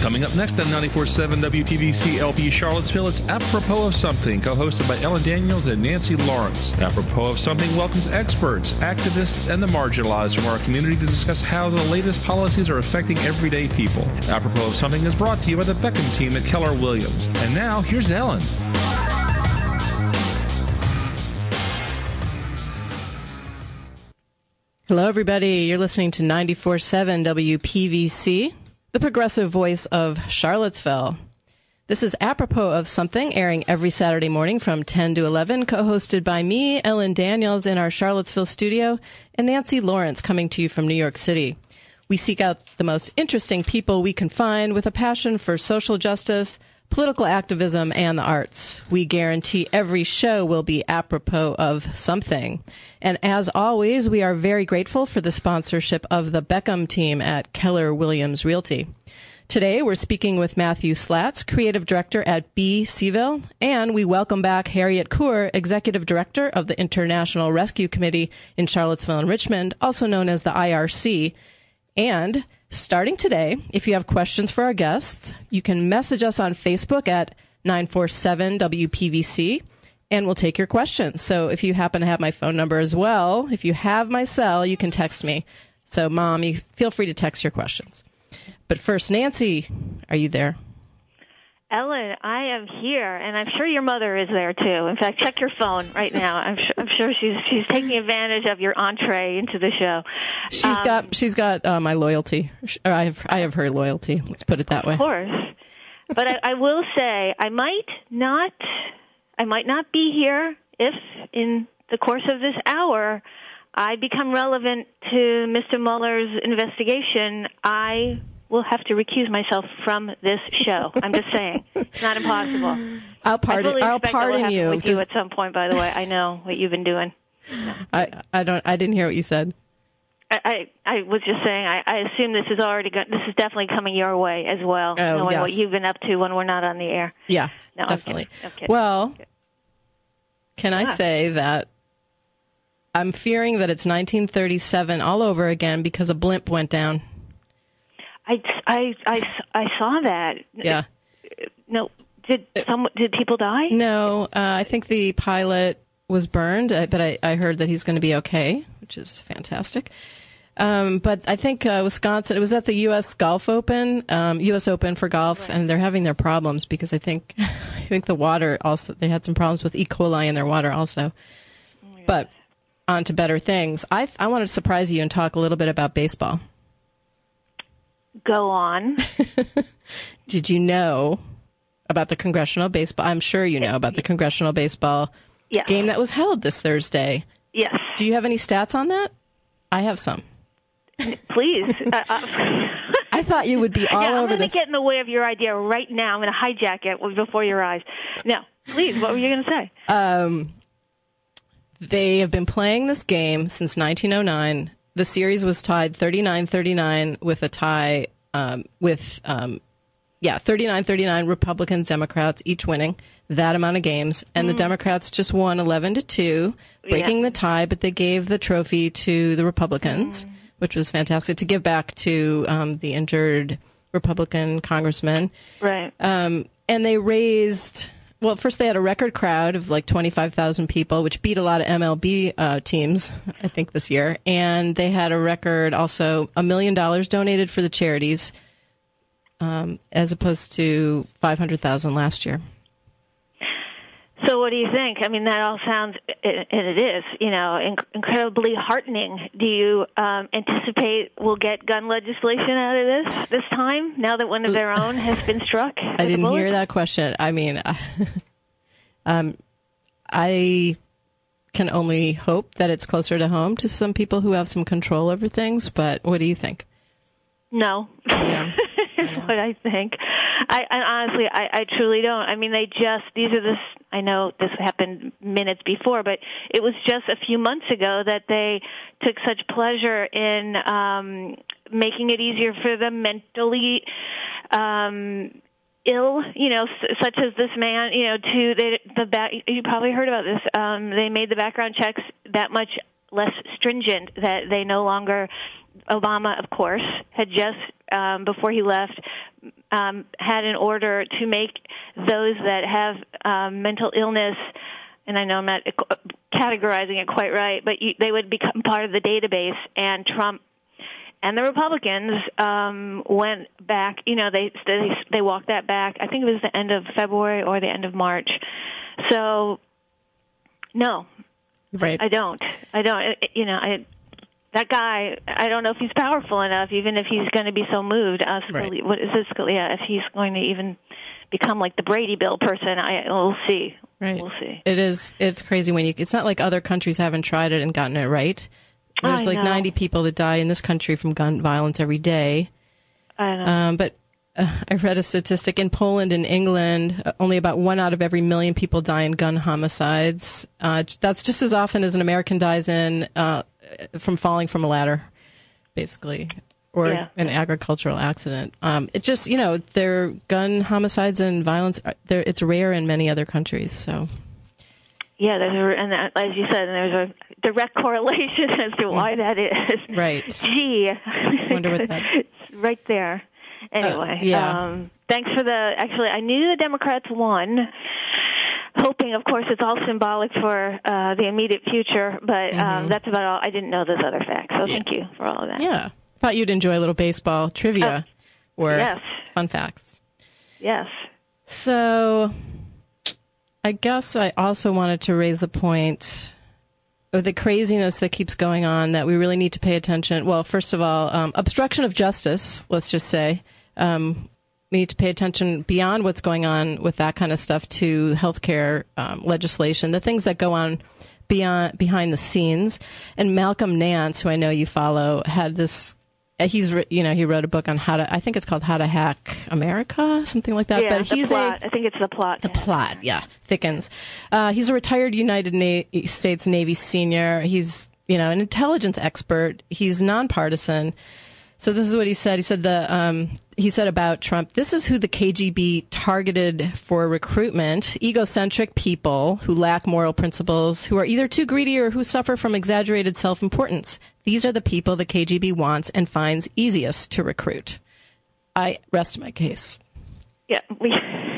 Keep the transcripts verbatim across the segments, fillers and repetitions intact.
Coming up next on ninety-four point seven W P V C L P Charlottesville, it's Apropos of Something, co-hosted by Ellen Daniels and Nancy Lawrence. Apropos of Something welcomes experts, activists, and the marginalized from our community to discuss how the latest policies are affecting everyday people. Apropos of Something is brought to you by the Beckham team at Keller Williams. And now, here's Ellen. Hello, everybody. You're listening to ninety-four point seven W P V C, the progressive voice of Charlottesville. This is Apropos of Something, airing every Saturday morning from ten to eleven, co-hosted by me, Ellen Daniels, in our Charlottesville studio, and Nancy Lawrence, coming to you from New York City. We seek out the most interesting people we can find with a passion for social justice, political activism, and the arts. We guarantee every show will be apropos of something. And as always, we are very grateful for the sponsorship of the Beckham team at Keller Williams Realty. Today, we're speaking with Matthew Slatz, Creative Director at B. Seville, and we welcome back Harriet Coor, Executive Director of the International Rescue Committee in Charlottesville and Richmond, also known as the I R C. And starting today, if you have questions for our guests, you can message us on Facebook at nine four seven W P V C, and we'll take your questions. So if you happen to have my phone number as well, if you have my cell, you can text me. So, Mom, you feel free to text your questions. But first, Nancy, are you there? Ellen, I am here, and I'm sure your mother is there, too. In fact, check your phone right now. I'm sure, I'm sure she's she's taking advantage of your entree into the show. She's um, got she's got uh, my loyalty. Or I have I have her loyalty. Let's put it that way. Of course. But I, I will say I might not I might not be here if, in the course of this hour, I become relevant to Mister Mueller's investigation. I will have to recuse myself from this show. I'm just saying. It's not impossible. I'll pardon, I'll pardon you. With you at some point, by the way. I know what you've been doing. I, I don't. I didn't hear what you said. I, I, I was just saying. I, I assume this is already. Go, this is definitely coming your way as well. Oh, knowing yes. what you've been up to when we're not on the air. Yeah, no, definitely. I'm kidding. I'm kidding. Well, I'm kidding. can I yeah. say that I'm fearing that it's nineteen thirty-seven all over again because a blimp went down. I, I, I, I saw that. Yeah. No, did some did people die? No, uh, I think the pilot was burned, but I, I heard that he's going to be okay, which is fantastic. Um, but I think uh, Wisconsin, it was at the U S Golf Open, um, U S Open for golf, right. And they're having their problems because I think I think the water also, they had some problems with E. coli in their water also. Oh, but on to better things. I I wanted to surprise you and talk a little bit about baseball. Go on. Did you know about the Congressional Baseball? I'm sure you know about the Congressional Baseball yes. game that was held this Thursday. Yes. Do you have any stats on that? I have some. Please. uh, uh, I thought you would be all yeah, over I'm going this. to get in the way of your idea right now. I'm going to hijack it before your eyes. No, please. What were you going to say? Um, they have been playing this game since nineteen oh nine. The series was tied thirty-nine thirty-nine with a tie um, with, um, yeah, thirty-nine thirty-nine Republicans, Democrats, each winning that amount of games. And mm. the Democrats just won eleven to two, breaking yeah. the tie, but they gave the trophy to the Republicans, mm. which was fantastic, to give back to um, the injured Republican congressman. Right. Um, and they raised... Well, first they had a record crowd of like twenty-five thousand people, which beat a lot of M L B uh, teams, I think, this year. And they had a record also a million dollars donated for the charities, um, as opposed to five hundred thousand last year. So what do you think? I mean, that all sounds, and it is, you know, inc- incredibly heartening. Do you um, anticipate we'll get gun legislation out of this this time, now that one of their own has been struck? I didn't hear that question. I mean, um, I can only hope that it's closer to home to some people who have some control over things, but what do you think? No. Yeah. Is what I think. I, I honestly, I, I truly don't. I mean, they just, these are this, I know this happened minutes before, but it was just a few months ago that they took such pleasure in um, making it easier for the mentally um, ill, you know, s- such as this man, you know, to they, the back, you probably heard about this. Um, they made the background checks that much less stringent, that they no longer, Obama, of course, had just, um, before he left, um, had an order to make those that have um, mental illness, and I know I'm not categorizing it quite right, but you, they would become part of the database, and Trump and the Republicans um, went back, you know, they, they they walked that back. I think it was the end of February or the end of March. So, no, right. I don't. I don't. It, you know, I, that guy, I don't know if he's powerful enough, even if he's going to be so moved. Uh, Scalia, right. What is this, Scalia? If he's going to even become like the Brady Bill person, I we'll see. Right. We'll see. It is. It's crazy when you. It's not like other countries haven't tried it and gotten it right. There's I like know. ninety people that die in this country from gun violence every day. I know. Um, but uh, I read a statistic in Poland and England, uh, only about one out of every million people die in gun homicides. Uh, that's just as often as an American dies in uh, from falling from a ladder, basically, or Yeah. an agricultural accident. Um, it just, you know, their gun homicides and violence, they're, it's rare in many other countries. So. Yeah, there's a, and that, as you said, there's a direct correlation as to why that is. Right. Gee, Wonder what that. It's right there. Anyway, uh, yeah. um, thanks for the. Actually, I knew the Democrats won, hoping, of course, it's all symbolic for uh, the immediate future. But um, Mm-hmm. that's about all. I didn't know those other facts, so Yeah. thank you for all of that. Yeah, thought you'd enjoy a little baseball trivia or yes. fun facts. Yes. So, I guess I also wanted to raise the point of the craziness that keeps going on, that we really need to pay attention. Well, first of all, um, obstruction of justice, let's just say. Um, we need to pay attention beyond what's going on with that kind of stuff to healthcare um, legislation, the things that go on beyond behind the scenes. And Malcolm Nance, who I know you follow, had this. He's, you know, he wrote a book on how to, I think it's called How to Hack America, something like that. Yeah, but the he's plot. a, I think it's the plot. the plot, yeah, thickens. Uh, he's a retired United Na- States Navy senior. He's, you know, an intelligence expert. He's nonpartisan. So this is what he said. He said the um, he said about Trump, this is who the K G B targeted for recruitment: egocentric people who lack moral principles, who are either too greedy or who suffer from exaggerated self-importance. These are the people the K G B wants and finds easiest to recruit. I rest my case. Yeah, we.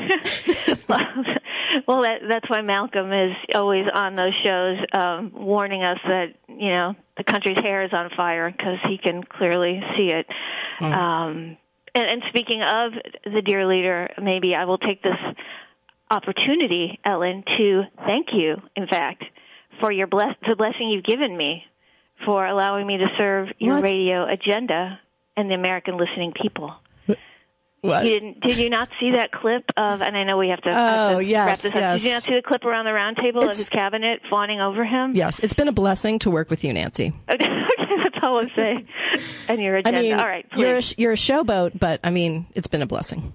Well, that, that's why Malcolm is always on those shows, um, warning us that, you know, the country's hair is on fire, because he can clearly see it. Mm. Um, and, and speaking of the dear leader, maybe I will take this opportunity, Ellen, to thank you, in fact, for your bless- the blessing you've given me for allowing me to serve your what? radio agenda and the American listening people. What? You didn't? Did you not see that clip of? And I know we have to, oh, have to yes, wrap this up. yes. Did you not see the clip around the round table It's, of his cabinet fawning over him? Yes, it's been a blessing to work with you, Nancy. Okay, that's all I'm saying. And your agenda. I mean, all right, please. you're a, you're a showboat, but I mean, it's been a blessing.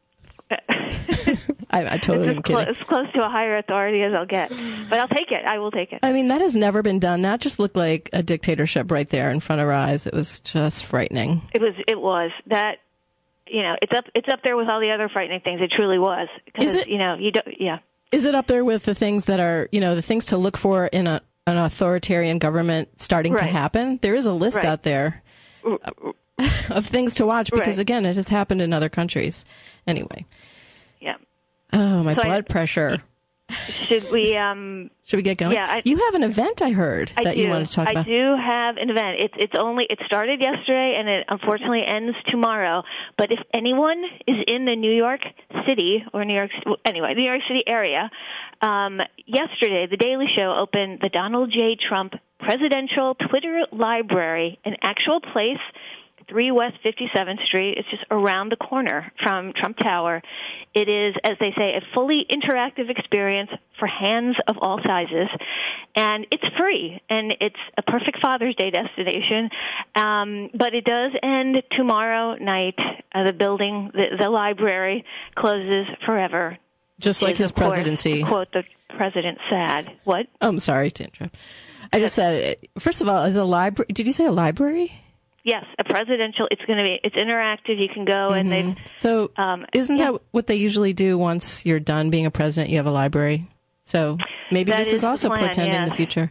I, I totally it's am as clo- kidding. as close to a higher authority as I'll get, but I'll take it. I will take it. I mean, that has never been done. That just looked like a dictatorship right there in front of our eyes. It was just frightening. It was. It was that. You know, it's up. It's up there with all the other frightening things. It truly was. Is it? You know, you don't. Yeah. Is it up there with the things that are, you know, the things to look for in a, an authoritarian government starting right. to happen? There is a list right. out there of things to watch because, right. again, it has happened in other countries. Anyway. Yeah. Oh, my so blood I, pressure. Should we? Um, Should we get going? Yeah. I, you have an event, I heard, I that do. you wanted to talk I about. I do have an event. It's it's only it started yesterday and it unfortunately ends tomorrow. But if anyone is in the New York City or New York anyway, New York City area, um, yesterday the Daily Show opened the Donald J. Trump Presidential Twitter Library, an actual place. three West fifty-seventh Street. It's just around the corner from Trump Tower. It is, as they say, a fully interactive experience for hands of all sizes, and it's free, and it's a perfect Father's Day destination. Um, but it does end tomorrow night. Uh, the building, the, the library, closes forever. Just like his presidency. Course, quote the president said. What? Oh, I'm sorry to interrupt. I just said, first of all, is a library, did you say a library? Yes, a presidential. It's going to be. It's interactive. You can go and mm-hmm. they. So, um, isn't yeah. that what they usually do once you're done being a president? You have a library. So maybe that this is, is also the plan, portending yeah. the future.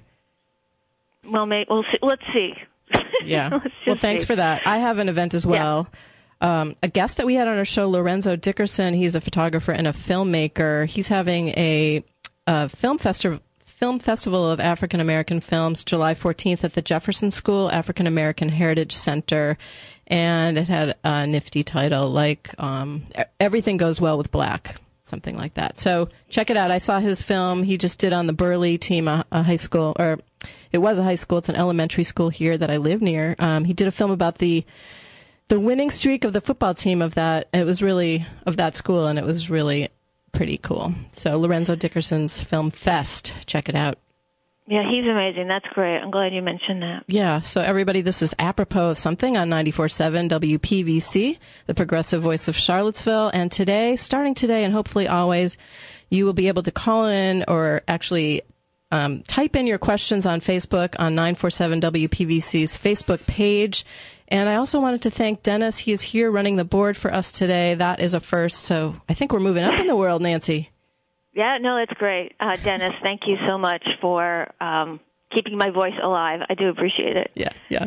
Well, may, we'll see. Let's see. Yeah. Let's well, thanks see. for that. I have an event as well. um, a guest that we had on our show, Lorenzo Dickerson. He's a photographer and a filmmaker. He's having a, a film festival. Film Festival of African American Films, July fourteenth at the Jefferson School African American Heritage Center, and it had a nifty title like um, Everything Goes Well with Black, something like that. So check it out. I saw his film. He just did on the Burley team, a, a high school, or it was a high school. It's an elementary school here that I live near. Um, he did a film about the the winning streak of the football team of that. It was really of that school, and it was really pretty cool. So Lorenzo Dickerson's Film Fest. Check it out. Yeah, he's amazing. That's great. I'm glad you mentioned that. Yeah. So everybody, this is Apropos of Something on ninety-four point seven W P V C, the progressive voice of Charlottesville. And today, starting today and hopefully always, you will be able to call in or actually um, type in your questions on Facebook on nine four seven W P V C's Facebook page. And I also wanted to thank Dennis. He is here running the board for us today. That is a first. So I think we're moving up in the world, Nancy. Yeah, no, it's great. Uh, Dennis, thank you so much for um, keeping my voice alive. I do appreciate it. Yeah, yeah.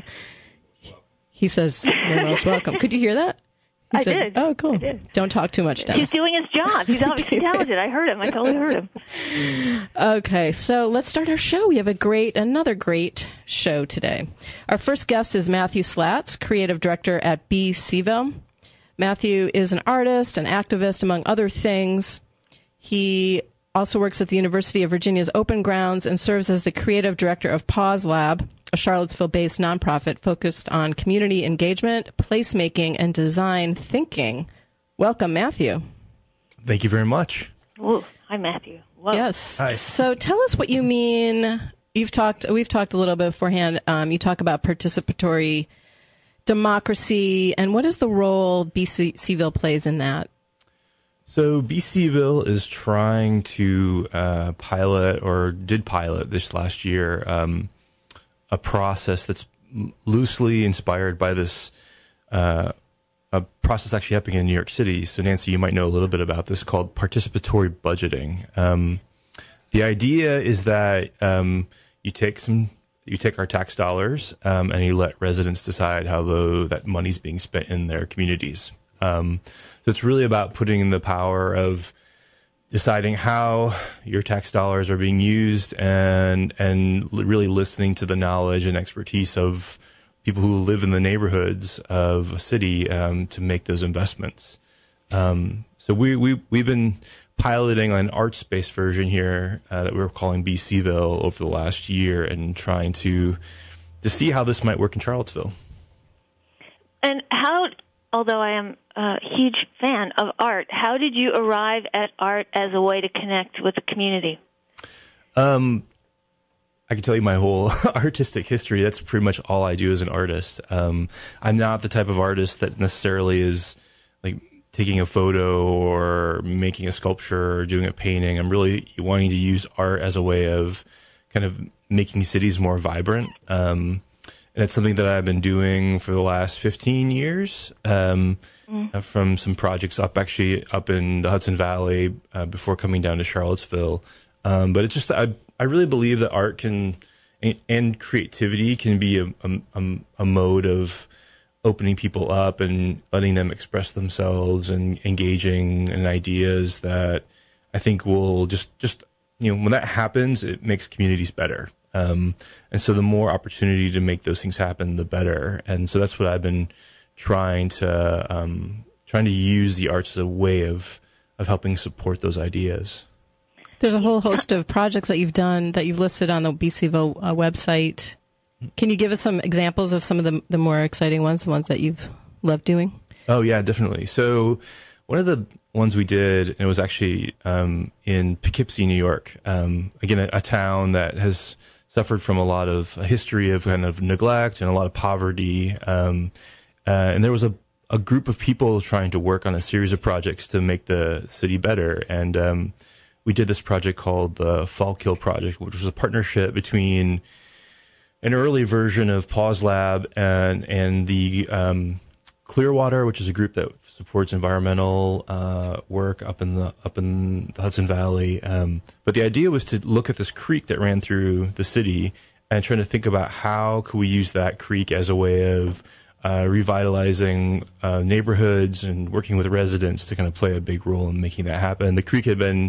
He says, you're most welcome. Could you hear that? He I said, did. Oh, cool. I did. Don't talk too much, Dennis. He's doing his job. He's obviously talented. I heard him. I totally heard him. Okay, so let's start our show. We have a great, another great show today. Our first guest is Matthew Slatz, creative director at B. Seville. Matthew is an artist, an activist, among other things. He also works at the University of Virginia's Open Grounds and serves as the creative director of Pause Lab, a Charlottesville-based nonprofit focused on community engagement, placemaking, and design thinking. Welcome, Matthew. Thank you very much. Ooh, hi, Matthew. Whoa. Yes. Hi. So tell us what you mean. You've talked. We've talked a little bit beforehand. Um, you talk about participatory democracy, and what is the role B. Seville plays in that? So B. Seville is trying to uh, pilot, or did pilot this last year, um, a process that's loosely inspired by this uh, a process actually happening in New York City. So Nancy, you might know a little bit about this, called participatory budgeting. Um, the idea is that um, you take some, you take our tax dollars um, and you let residents decide how the, that money's being spent in their communities. Um, so it's really about putting the power of deciding how your tax dollars are being used, and and really listening to the knowledge and expertise of people who live in the neighborhoods of a city um, to make those investments. Um, so we, we, we've been piloting an arts-based version here uh, that we're calling B. Seville over the last year, and trying to to see how this might work in Charlottesville. And how, although I am a huge fan of art, how did you arrive at art as a way to connect with the community? Um, I can tell you my whole artistic history. That's pretty much all I do as an artist. Um, I'm not the type of artist that necessarily is like taking a photo or making a sculpture or doing a painting. I'm really wanting to use art as a way of kind of making cities more vibrant. Um, and it's something that I've been doing for the last fifteen years. Um, Mm. from some projects up actually up in the Hudson Valley uh, before coming down to Charlottesville. Um, but it's just, I, I really believe that art can, and, and creativity can be a, a, a mode of opening people up and letting them express themselves and engaging in ideas that I think will just, just, you know, when that happens, it makes communities better. Um, and so the more opportunity to make those things happen, the better. And so that's what I've been trying to um, trying to use the arts as a way of of helping support those ideas. There's a whole host of projects that you've done that you've listed on the B. Seville uh, website. Can you give us some examples of some of the the more exciting ones, the ones that you've loved doing? Oh yeah, definitely. So one of the ones we did, and it was actually um, in Poughkeepsie, New York. Um, again, a, a town that has suffered from a lot of a history of kind of neglect and a lot of poverty. Um, Uh, and there was a, a group of people trying to work on a series of projects to make the city better. And um, we did this project called the Fallkill Project, which was a partnership between an early version of Pause Lab and, and the um, Clearwater, which is a group that supports environmental uh, work up in the up in the Hudson Valley. Um, but the idea was to look at this creek that ran through the city and trying to think about how could we use that creek as a way of uh, revitalizing uh, neighborhoods and working with residents to kind of play a big role in making that happen. The creek had been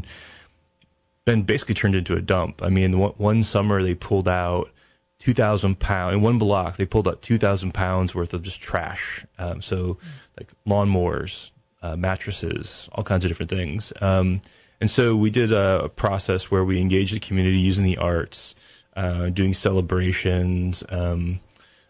been basically turned into a dump. I mean, one, one summer they pulled out two thousand pounds, in one block, they pulled out two thousand pounds worth of just trash. Um, so like lawnmowers, uh, mattresses, all kinds of different things. Um, and so we did a, a process where we engaged the community using the arts, uh, doing celebrations, um,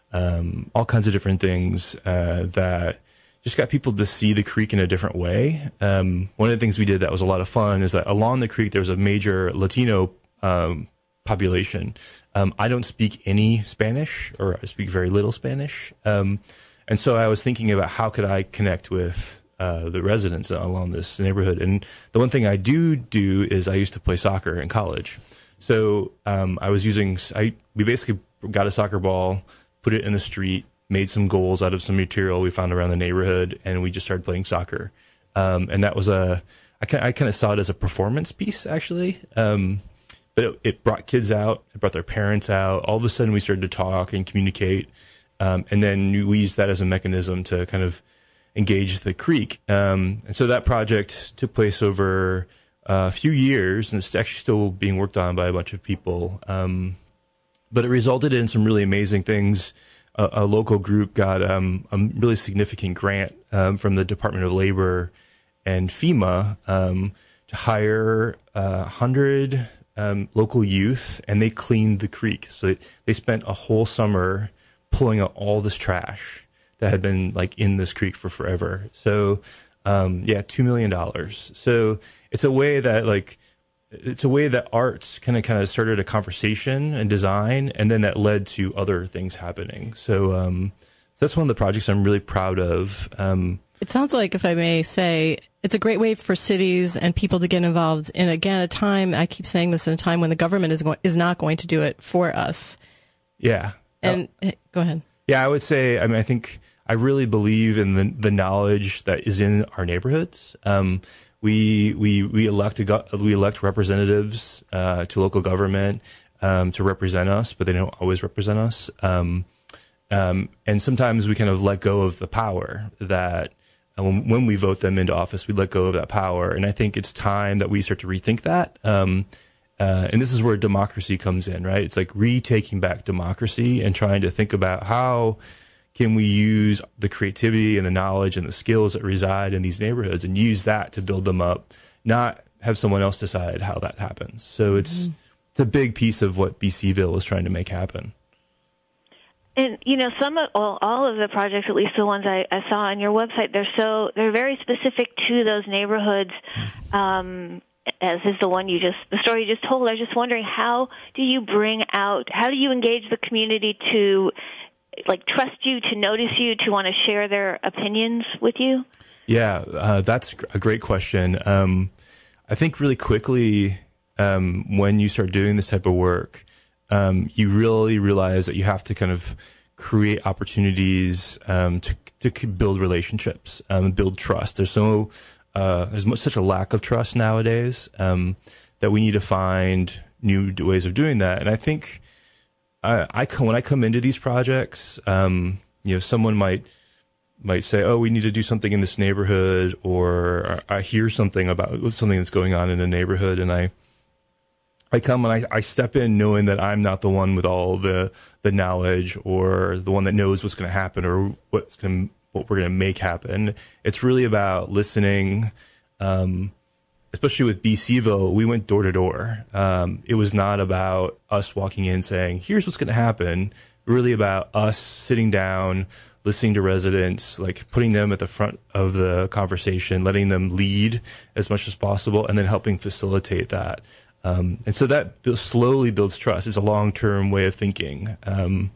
um, all kinds of different things uh, that just got people to see the creek in a different way. Um, one of the things we did that was a lot of fun is that along the creek there was a major Latino um, population. Um, I don't speak any Spanish, or I speak very little Spanish. Um, and so I was thinking about how could I connect with uh, the residents along this neighborhood. And the one thing I do do is I used to play soccer in college. So um, I was using, I, we basically got a soccer ball, put it in the street, made some goals out of some material we found around the neighborhood, and we just started playing soccer. Um, and that was a, I kind I kind of saw it as a performance piece, actually. Um, but it, it brought kids out, it brought their parents out. All of a sudden we started to talk and communicate. Um, and then we used that as a mechanism to kind of engage the creek. Um, and so that project took place over a few years, and it's actually still being worked on by a bunch of people. Um, but it resulted in some really amazing things. A, a local group got um, a really significant grant um, from the Department of Labor and FEMA um, to hire uh, one hundred um, local youth, and they cleaned the creek. So they, they spent a whole summer pulling out all this trash that had been like in this creek for forever. So um, yeah, two million dollars. So it's a way that like, it's a way that arts kind of kind of started a conversation and design, and then that led to other things happening. So, um, so that's one of the projects I'm really proud of. Um, it sounds like, if I may say, it's a great way for cities and people to get involved in, again, a time, I keep saying this, in a time when the government is going, is not going to do it for us. Yeah. And uh, go ahead. Yeah, I would say, I mean, I think I really believe in the, the knowledge that is in our neighborhoods. Um, We we we elect a, we elect representatives uh, to local government um, to represent us, but they don't always represent us. Um, um, and sometimes we kind of let go of the power that uh, when, when we vote them into office, we let go of that power. And I think it's time that we start to rethink that. Um, uh, and this is where democracy comes in, right? It's like retaking back democracy and trying to think about how can we use the creativity and the knowledge and the skills that reside in these neighborhoods and use that to build them up, not have someone else decide how that happens. So it's mm-hmm. it's a big piece of what BCville is trying to make happen. And, you know, some of, well, all of the projects, at least the ones I, I saw on your website, they're so, they're very specific to those neighborhoods, um, as is the one you just, the story you just told. I was just wondering, how do you bring out, how do you engage the community to, like, trust you, to notice you, to want to share their opinions with you? Yeah, uh, that's a great question. Um, I think really quickly, um, when you start doing this type of work, um, you really realize that you have to kind of create opportunities um, to to build relationships, um, build trust. There's so uh, there's such a lack of trust nowadays um, that we need to find new ways of doing that. And I think I, I when I come into these projects, um, you know, someone might might say, "Oh, we need to do something in this neighborhood," or I hear something about something that's going on in a neighborhood, and I I come and I, I step in knowing that I'm not the one with all the the knowledge or the one that knows what's going to happen or what's going what we're going to make happen. It's really about listening. Um, especially with BCville, we went door to door. Um, it was not about us walking in saying, "Here's what's going to happen." Really about us sitting down, listening to residents, like putting them at the front of the conversation, letting them lead as much as possible, and then helping facilitate that. Um, and so that slowly builds trust. It's a long-term way of thinking. Um,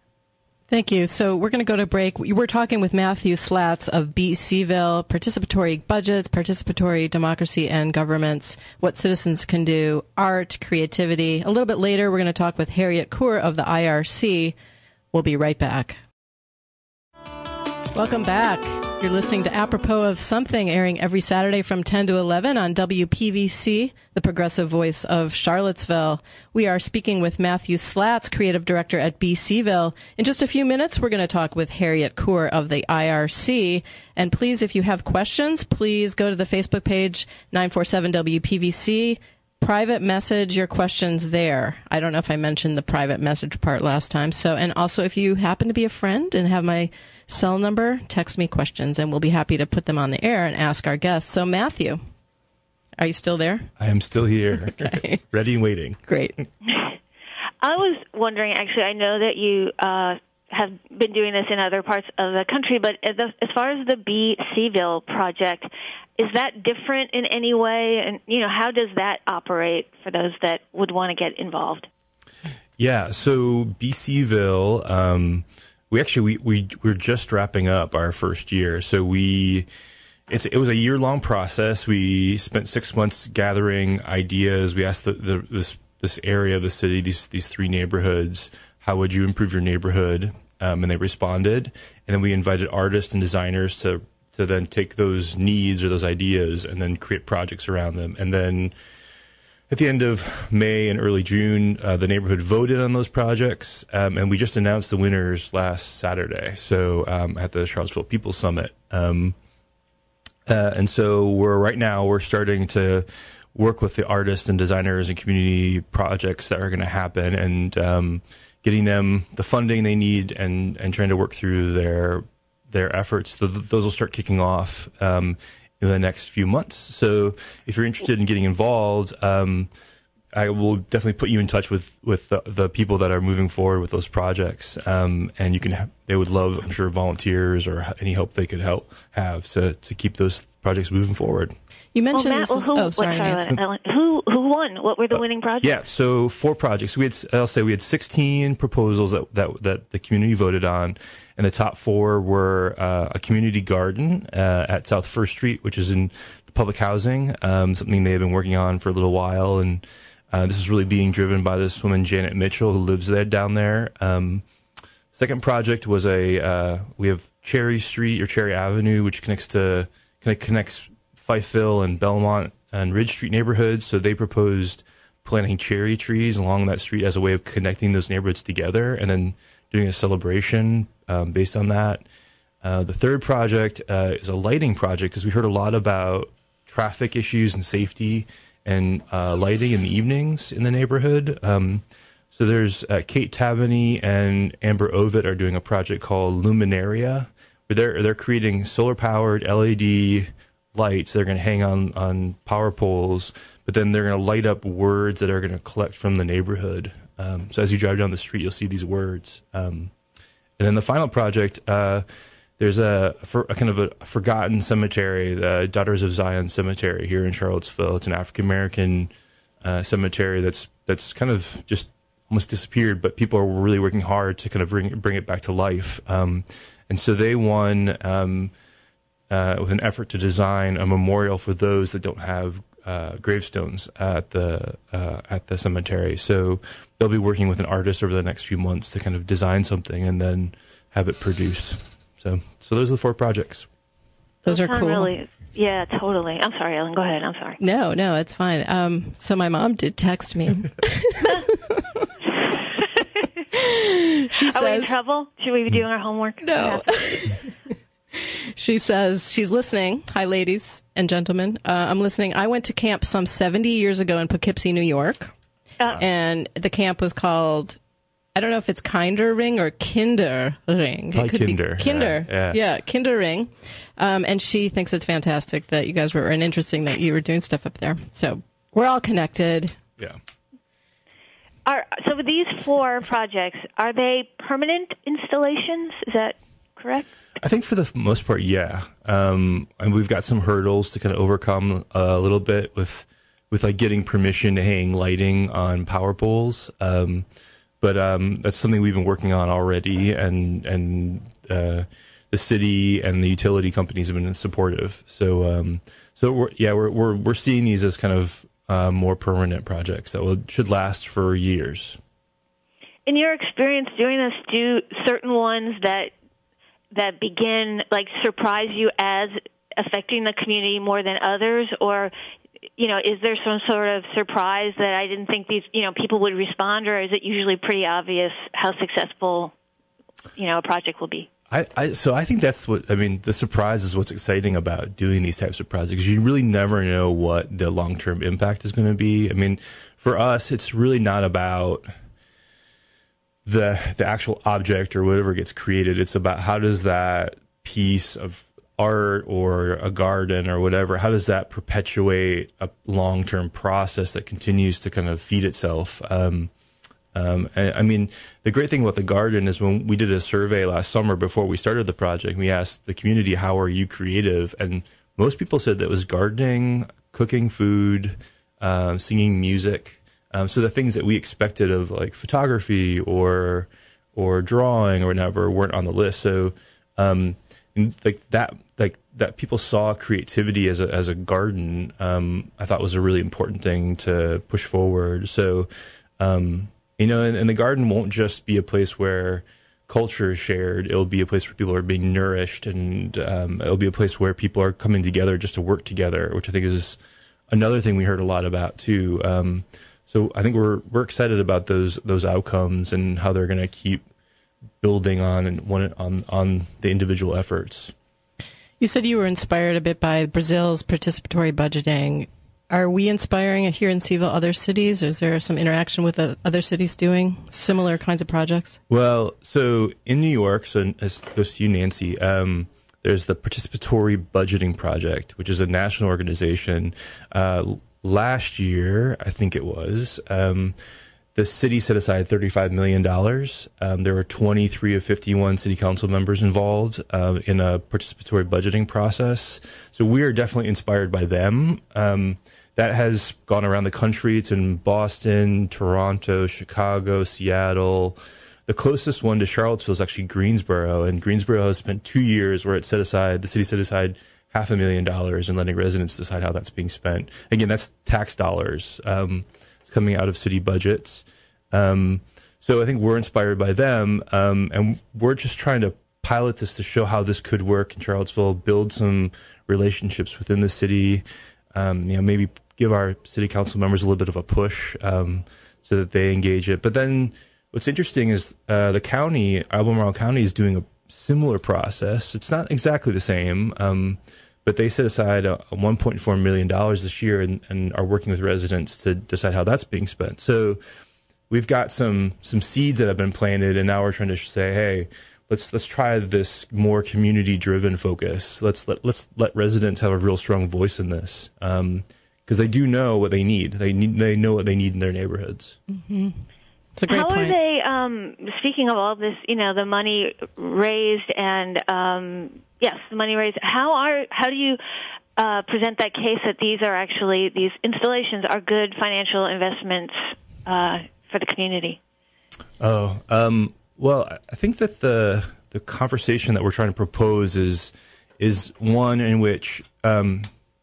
Thank you. So we're going to go to break. We're talking with Matthew Slatz of BCville, participatory budgets, participatory democracy and governments, what citizens can do, art, creativity. A little bit later, we're going to talk with Harriet Coor of the I R C. We'll be right back. Welcome back. You're listening to Apropos of Something, airing every Saturday from ten to eleven on W P V C, the progressive voice of Charlottesville. We are speaking with Matthew Slatz, creative director at BCville. In just a few minutes, we're going to talk with Harriet Coor of the I R C. And please, if you have questions, please go to the Facebook page, nine four seven W P V C. Private message your questions there. I don't know if I mentioned the private message part last time. So, and also if you happen to be a friend and have my cell number, text me questions and we'll be happy to put them on the air and ask our guests. So Matthew, are you still there? I am still here. Okay. Ready and waiting. Great. I was wondering, actually, I know that you uh, have been doing this in other parts of the country, but as, as far as the BCville project, is that different in any way? And, you know, how does that operate for those that would want to get involved? Yeah, so BCville, um, we actually, we, we, we're just wrapping up our first year. So we, it's, it was a year-long process. We spent six months gathering ideas. We asked the, the, this, this area of the city, these, these three neighborhoods, how would you improve your neighborhood? Um, and they responded. And then we invited artists and designers to to then take those needs or those ideas and then create projects around them. And then at the end of May and early June, uh, the neighborhood voted on those projects, um, and we just announced the winners last Saturday, so um, at the Charlottesville People Summit. Um, uh, and so we're right now, we're starting to work with the artists and designers and community projects that are going to happen and um, getting them the funding they need and, and trying to work through their their efforts. Th- those will start kicking off um, in the next few months. So if you're interested in getting involved, um, I will definitely put you in touch with, with the, the people that are moving forward with those projects. Um, and you can, ha- they would love, I'm sure, volunteers or any help they could help have to, to keep those projects moving forward. You mentioned well, Matt, this is, who, oh, sorry, what, Ellen, who who won? What were the winning projects? Yeah, so four projects. We had, I'll say, we had sixteen proposals that that, that the community voted on, and the top four were uh, a community garden uh, at South First Street, which is in public housing, um, something they have been working on for a little while, and uh, this is really being driven by this woman Janet Mitchell who lives there down there. Um, second project was a uh, we have Cherry Street or Cherry Avenue, which connects to kind of connects Fifeville and Belmont and Ridge Street neighborhoods. So they proposed planting cherry trees along that street as a way of connecting those neighborhoods together and then doing a celebration um, based on that. Uh, the third project uh, is a lighting project because we heard a lot about traffic issues and safety and uh, lighting in the evenings in the neighborhood. Um, so there's uh, Kate Taveney and Amber Ovid are doing a project called Luminaria, where they're, they're creating solar-powered L E D lights that are going to hang on, on power poles, but then they're going to light up words that are going to collect from the neighborhood. Um, so as you drive down the street, you'll see these words. Um, and then the final project, uh, there's a, for, a kind of a forgotten cemetery, the Daughters of Zion Cemetery here in Charlottesville. It's an African-American uh, cemetery that's that's kind of just almost disappeared, but people are really working hard to kind of bring, bring it back to life. Um, and so they won... Um, Uh, with an effort to design a memorial for those that don't have uh, gravestones at the uh, at the cemetery. So they'll be working with an artist over the next few months to kind of design something and then have it produced. So, so those are the four projects. Those are cool. Really, yeah, totally. I'm sorry, Ellen. Go ahead. I'm sorry. No, no, it's fine. Um, so my mom did text me. She says, are we in trouble? Should we be doing our homework? No. She says she's listening. Hi, ladies and gentlemen. Uh, I'm listening. I went to camp some seventy years ago in Poughkeepsie, New York. Uh, and the camp was called, I don't know if it's Kinder Ring or Kinder Ring. It could Kinder. Be Kinder. Yeah, yeah. yeah Kinder Ring. Um, and she thinks it's fantastic that you guys were, and interesting that you were doing stuff up there. So we're all connected. Yeah. Are, so with these four projects, are they permanent installations? Is that correct? I think for the most part, yeah. Um, and we've got some hurdles to kind of overcome uh, a little bit with, with like getting permission to hang lighting on power poles. Um, but um, that's something we've been working on already, and and uh, the city and the utility companies have been supportive. So um, so we're, yeah, we're we're we're seeing these as kind of uh, more permanent projects that will should last for years. In your experience doing this, do certain ones that that begin, like, surprise you as affecting the community more than others? Or, you know, is there some sort of surprise that I didn't think these, you know, people would respond, or is it usually pretty obvious how successful, you know, a project will be? I, I, so I think that's what, I mean, the surprise is what's exciting about doing these types of projects, because you really never know what the long-term impact is going to be. I mean, for us, it's really not about the the actual object or whatever gets created. It's about how does that piece of art or a garden or whatever, how does that perpetuate a long-term process that continues to kind of feed itself? Um, Um, I, I mean, the great thing about the garden is when we did a survey last summer before we started the project, we asked the community, how are you creative? And most people said that was gardening, cooking food, uh, singing music. Um, so the things that we expected of like photography or or drawing or whatever weren't on the list. So um, like that, like that people saw creativity as a as a garden, um, I thought was a really important thing to push forward. So. Um, You know, and, and the garden won't just be a place where culture is shared. It'll be a place where people are being nourished, and um, it'll be a place where people are coming together just to work together, which I think is another thing we heard a lot about too. Um, so I think we're we're excited about those those outcomes and how they're going to keep building on and one on on the individual efforts. You said you were inspired a bit by Brazil's participatory budgeting. Are we inspiring here in Seville other cities? Or is there some interaction with the other cities doing similar kinds of projects? Well, so in New York, so as goes to you, Nancy, um, there's the Participatory Budgeting Project, which is a national organization. Uh, last year, I think it was, um, the city set aside thirty-five million dollars. Um, there were twenty-three of fifty-one city council members involved uh, in a participatory budgeting process. So we are definitely inspired by them. Um, that has gone around the country. It's in Boston, Toronto, Chicago, Seattle. The closest one to Charlottesville is actually Greensboro, and Greensboro has spent two years where it set aside, the city set aside half a million dollars and letting residents decide how that's being spent. Again, that's tax dollars. Um, it's coming out of city budgets. Um, so I think we're inspired by them, um, and we're just trying to pilot this to show how this could work in Charlottesville, build some relationships within the city, um, you know, maybe give our city council members a little bit of a push um, so that they engage it. But then what's interesting is uh, the county, Albemarle County, is doing a similar process. It's not exactly the same, um, but they set aside a, a one point four million dollars this year and, and are working with residents to decide how that's being spent. So we've got some some seeds that have been planted, and now we're trying to say, hey, let's let's try this more community-driven focus. Let's let let's let residents have a real strong voice in this. Um, because they do know what they need. They need. They know what they need in their neighborhoods. Mm-hmm. It's a great How point. are they, um, speaking of all this, you know, the money raised and, um, yes, the money raised, how are, how do you uh, present that case that these are actually, these installations are good financial investments uh, for the community? Oh, um, well, I think that the the conversation that we're trying to propose is is one in which um,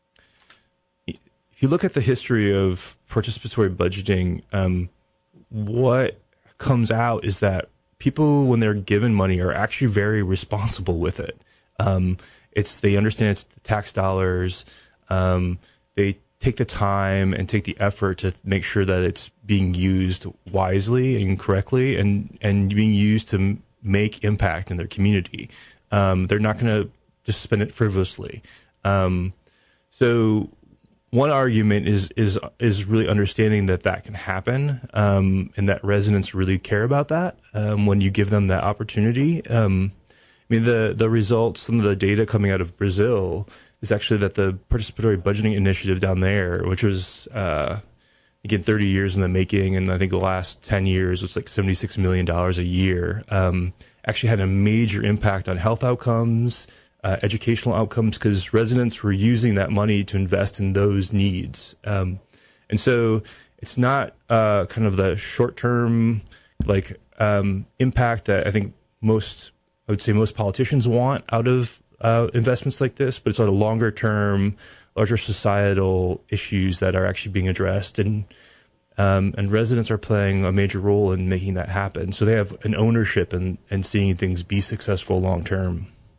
if you look at the history of participatory budgeting, um, what comes out is that people, when they're given money, are actually very responsible with it. Um, it's they understand it's the tax dollars. Um, they take the time and take the effort to make sure that it's being used wisely and correctly, and and being used to make impact in their community. Um, they're not going to just spend it frivolously. Um, so. One argument is is is really understanding that that can happen, um, and that residents really care about that um, when you give them that opportunity. Um, I mean, the the results, some of the data coming out of Brazil is actually that the participatory budgeting initiative down there, which was uh, again thirty years in the making, and I think the last ten years was like seventy-six million dollars a year, um, actually had a major impact on health outcomes. Uh, educational outcomes, because residents were using that money to invest in those needs. Um, and so it's not uh, kind of the short-term like um, impact that I think most, I would say most politicians want out of uh, investments like this, but it's sort of longer-term, larger societal issues that are actually being addressed. And um, and residents are playing a major role in making that happen. So they have an ownership in, in seeing things be successful long-term.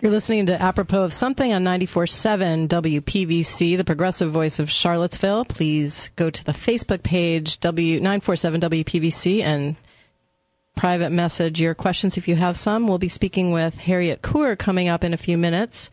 You're listening to Apropos of Something on ninety-four point seven W P V C, the progressive voice of Charlottesville. Please go to the Facebook page, W nine forty-seven W P V C, and private message your questions if you have some. We'll be speaking with Harriet Coor coming up in a few minutes.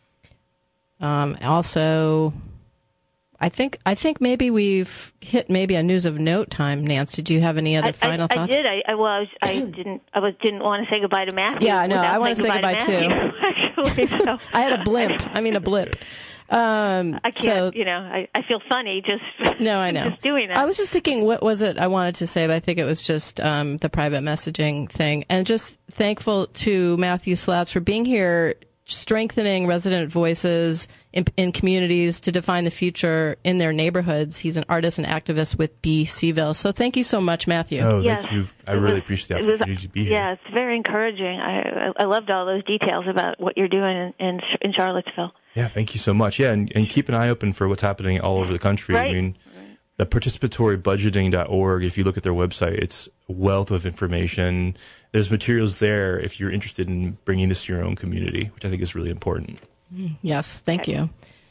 Um, also, I think I think maybe we've hit maybe a news of note time. Nance, did you have any other I, final I, thoughts? I did. I, I well, I, was, I didn't. I was didn't want to say goodbye to Matthew. Yeah, no, I want to say goodbye, goodbye to too. Actually, so I had a blimp. I mean, a blip. Um, I can't. so, you know, I, I feel funny just. No, I know. Just doing that. I was just thinking, what was it I wanted to say? But I think it was just um, the private messaging thing, and just thankful to Matthew Slats for being here, strengthening resident voices in, in communities to define the future in their neighborhoods. He's an artist and activist with B. Seville. So thank you so much, Matthew. Oh, yes. thank you. I really was, appreciate the opportunity was, to be here. Yeah, it's very encouraging. I, I loved all those details about what you're doing in, in, in Charlottesville. Yeah, thank you so much. Yeah, and, and keep an eye open for what's happening all over the country. Right. I mean, the participatory budgeting dot org, if you look at their website, it's a wealth of information. There's materials there if you're interested in bringing this to your own community, which I think is really important. Yes, thank you.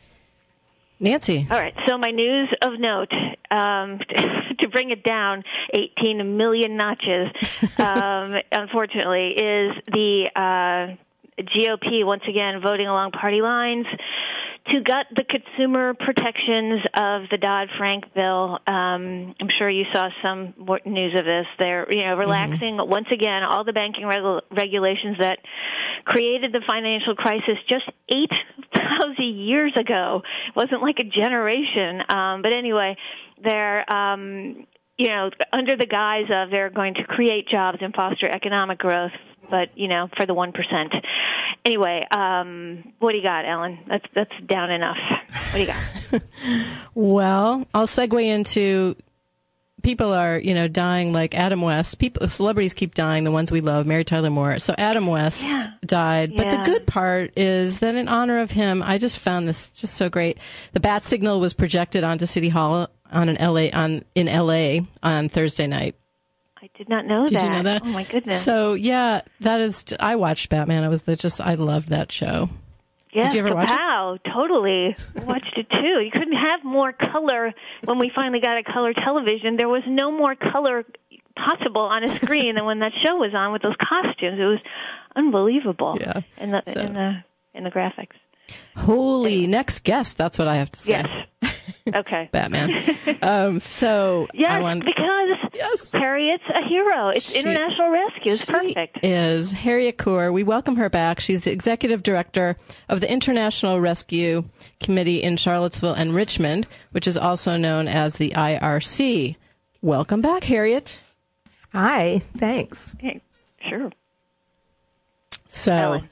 Nancy. All right, so my news of note, um, to bring it down eighteen million notches, um, unfortunately, is the uh, G O P once again voting along party lines to gut the consumer protections of the Dodd-Frank bill. Um, I'm sure you saw some more news of this. They're, you know, relaxing mm-hmm. once again all the banking regu- regulations that created the financial crisis just eight thousand years ago. It wasn't like a generation. Um, but anyway, they're, um, you know, under the guise of they're going to create jobs and foster economic growth, but, you know, for the one percent. Anyway, um, what do you got, Ellen? That's that's down enough. What do you got? Well, I'll segue into people are, you know, dying like Adam West. People, celebrities keep dying, the ones we love, Mary Tyler Moore. So Adam West yeah. died. But yeah. the good part is that in honor of him, I just found this just so great. The bat signal was projected onto City Hall on an L A on in L A on Thursday night. I did not know did that. Did you know that? Oh my goodness. So yeah, that is. I watched Batman. I was the, just. I loved that show. Yeah, did you ever watch it? Wow, totally. I watched it too. You couldn't have more color when we finally got a color television. There was no more color possible on a screen than when that show was on with those costumes. It was unbelievable. Yeah. In the so. in the in the graphics. Holy, anyway. Next guest. That's what I have to say. Yes. Okay. Batman. Um, so yes, I want, because yes. Harriet's a hero. It's she, international rescue. It's she perfect. Is Harriet Coor. We welcome her back. She's the executive director of the International Rescue Committee in Charlottesville and Richmond, which is also known as the I R C. Welcome back, Harriet. Hi. Thanks. Okay. Sure. So. Ellen.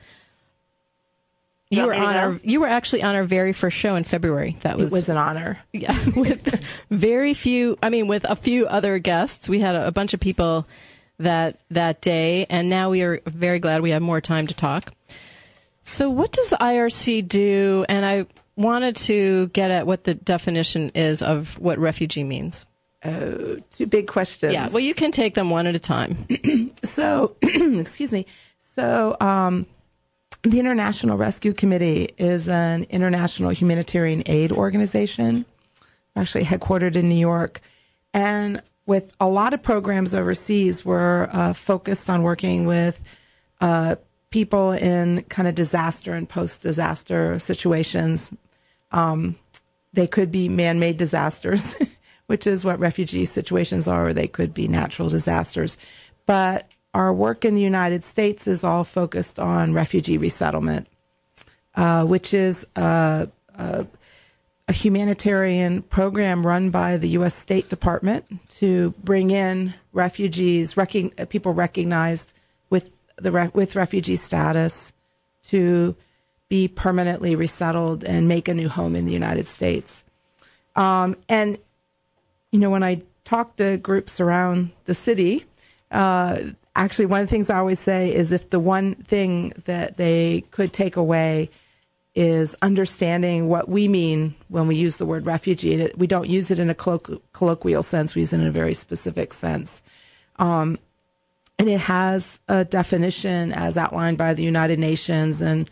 You were on our, you were actually on our very first show in February. That was, it was an honor. Yeah, with very few, I mean, with a few other guests. We had a, a bunch of people that that day, and now we are very glad we have more time to talk. So what does the I R C do? And I wanted to get at what the definition is of what refugee means. Oh, two big questions. Yeah, well, you can take them one at a time. So, excuse me. So, um, the International Rescue Committee is an international humanitarian aid organization, actually headquartered in New York. And with a lot of programs overseas, we're uh, focused on working with uh, people in kind of disaster and post-disaster situations. Um, they could be man-made disasters, which is what refugee situations are, or they could be natural disasters. But our work in the United States is all focused on refugee resettlement, uh, which is a, a, a humanitarian program run by the U S State Department to bring in refugees, rec- people recognized with the re- with refugee status, to be permanently resettled and make a new home in the United States. Um, and you know, when I talk to groups around the city, uh, actually, one of the things I always say is if the one thing that they could take away is understanding what we mean when we use the word refugee. We don't use it in a colloqu- colloquial sense. We use it in a very specific sense. Um, and it has a definition as outlined by the United Nations and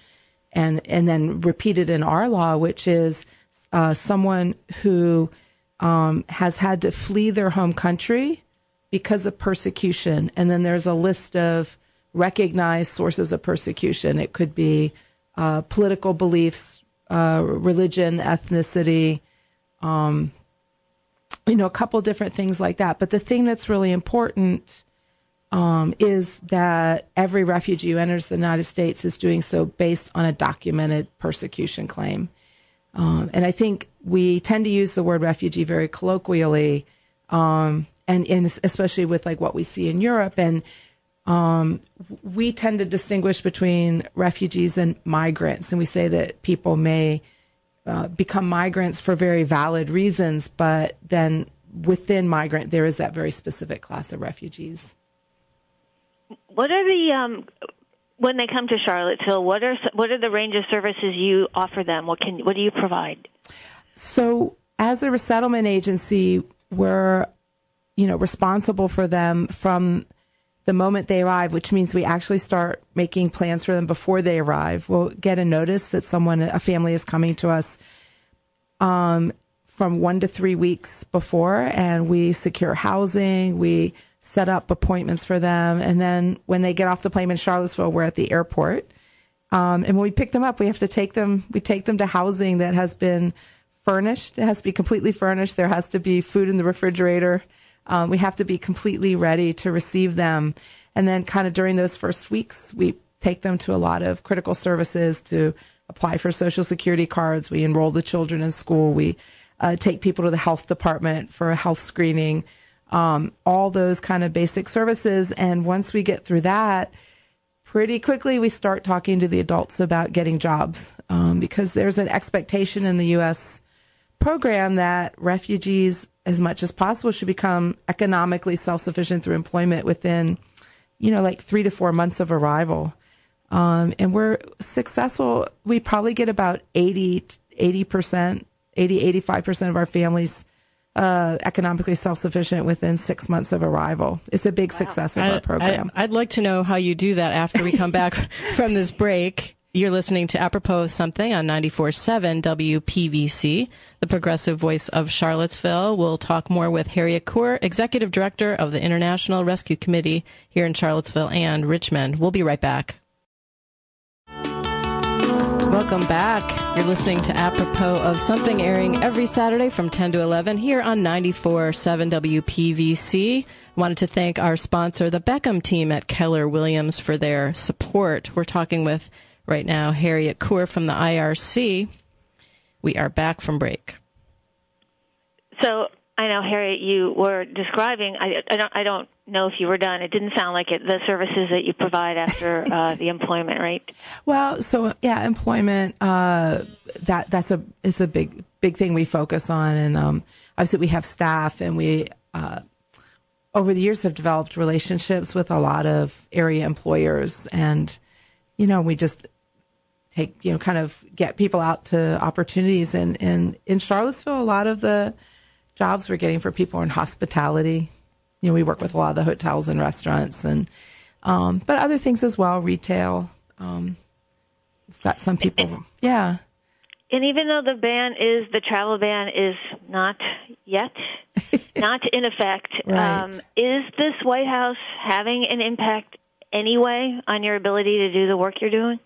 and and then repeated in our law, which is uh, someone who um, has had to flee their home country because of persecution. And then there's a list of recognized sources of persecution. It could be uh, political beliefs, uh, religion, ethnicity, um, you know, a couple different things like that. But the thing that's really important um, is that every refugee who enters the United States is doing so based on a documented persecution claim. Um, and I think we tend to use the word refugee very colloquially, um, and, and especially with like what we see in Europe. And um, we tend to distinguish between refugees and migrants. And we say that people may uh, become migrants for very valid reasons, but then within migrant, there is that very specific class of refugees. What are the, um, when they come to Charlottesville, what are what are the range of services you offer them? What can what do you provide? So as a resettlement agency, we're, you know, responsible for them from the moment they arrive, which means we actually start making plans for them before they arrive. We'll get a notice that someone, a family is coming to us um, from one to three weeks before, and we secure housing, we set up appointments for them. And then when they get off the plane in Charlottesville, we're at the airport. Um, and when we pick them up, we have to take them, we take them to housing that has been furnished. It has to be completely furnished. There has to be food in the refrigerator. Um, we have to be completely ready to receive them. And then kind of during those first weeks, we take them to a lot of critical services to apply for Social Security cards. We enroll the children in school. We uh, take people to the health department for a health screening. Um, all those kind of basic services. And once we get through that, pretty quickly we start talking to the adults about getting jobs, um, because there's an expectation in the U S program that refugees, as much as possible, should become economically self-sufficient through employment within, you know, like three to four months of arrival. Um, and we're successful. We probably get about eighty, eighty percent, eighty, eighty-five percent of our families Uh, economically self-sufficient within six months of arrival. It's a big wow. success of I, our program. I, I'd like to know how you do that after we come back from this break. You're listening to Apropos of Something on ninety-four point seven W P V C, the progressive voice of Charlottesville. We'll talk more with Harriet Coor, Executive Director of the International Rescue Committee here in Charlottesville and Richmond. We'll be right back. Welcome back. You're listening to Apropos of Something, airing every Saturday from ten to eleven here on ninety-four point seven W P V C. Wanted to thank our sponsor, the Beckham team at Keller Williams, for their support. We're talking with, right now, Harriet Coor from the I R C. We are back from break. So I know, Harriet, you were describing, I, I, don't, I don't know if you were done. It didn't sound like it, the services that you provide after uh, the employment, right? Well, so yeah, employment, uh, that that's a is a big big thing we focus on. And um, obviously we have staff, and we, uh, over the years, have developed relationships with a lot of area employers. And, you know, we just take, you know, kind of get people out to opportunities. And, and in Charlottesville, a lot of the jobs we're getting for people are in hospitality. You know, we work with a lot of the hotels and restaurants, and um, but other things as well, retail. Um, we've got some people, yeah. And even though the ban is, the travel ban is not yet, not in effect, right. um, is this White House having an impact anyway on your ability to do the work you're doing?